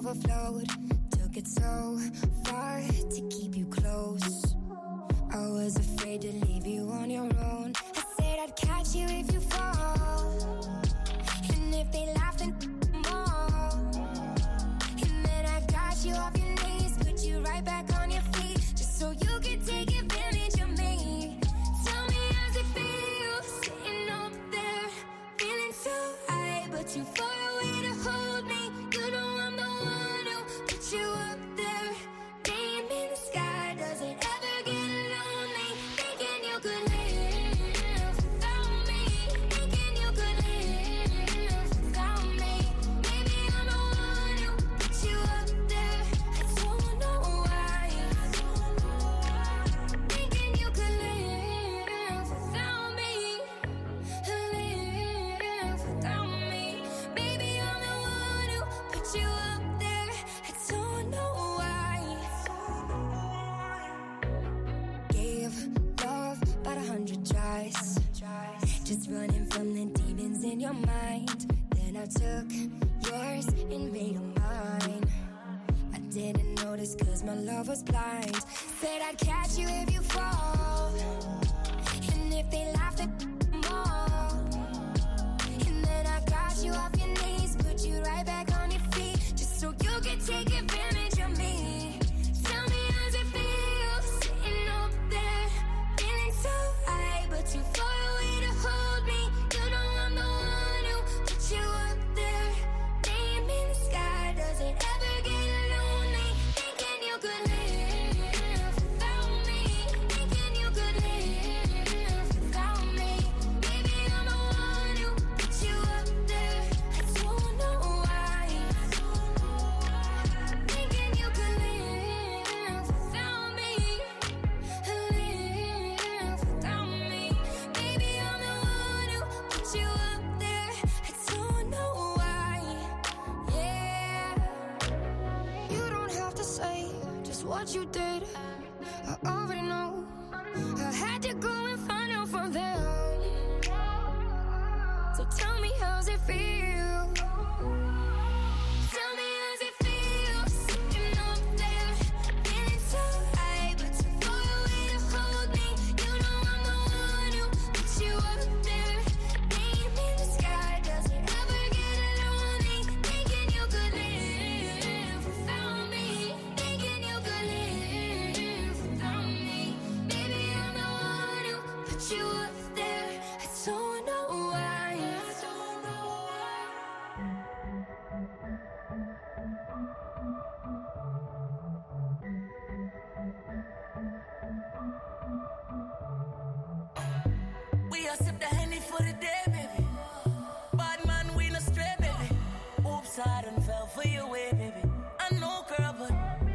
overflowed. Took it so far to keep you close. I was afraid to leave you on your own. I said I'd catch you if you fall. And if they laugh, then more. And then I got you off your knees, put you right back on your feet, just so you could take advantage of me. Tell me how's it feel, sitting up there, feeling so high, but too far away to hold me. You know I'm the one who put you up there. Name in the sky, does it ever get lonely? Thinking you could live without me. Thinking you could live without me. Maybe I'm the one who put you up there. I don't know why. Thinking you could live without me. Live without me. Maybe I'm the one who put you up there. I don't know why. Gave love about 100 tries, just running from the demons in your mind. Then I took yours and made them mine. I didn't notice cause my love was blind. Said I'd catch you if you fall. And if they laugh, then more. And then I got you off your knees, put you right back on your feet, just so you could take advantage of me. Tell me how's it feel, sitting up there, feeling so high, but too far away to hold me. You know I'm the one who put you up there. Name in the sky, does it ever get lonely? Thinking you could live without me. Thinking you could live without me. Maybe I'm the one who put you up there. I don't know why. Thinking you could live without me. Live without me. Maybe I'm the one who put you up there. I don't know why. Yeah. You don't have to say just what you did. I already know. I had to go and find out from them. So tell me how's it feel. Tell me how's it feel, sitting up there, feeling so high, but too far away to hold me. You know I'm the one who put you up there. Name in the sky, does it ever get lonely? Thinking you could live without me. Thinking you could live without me. Maybe I'm the one who put you up there. I don't know why. I don't know why. We all sip the Henny for the day, baby. Bad man, we no stray, baby. Oops, I done fell for your way, baby. I know, girl, but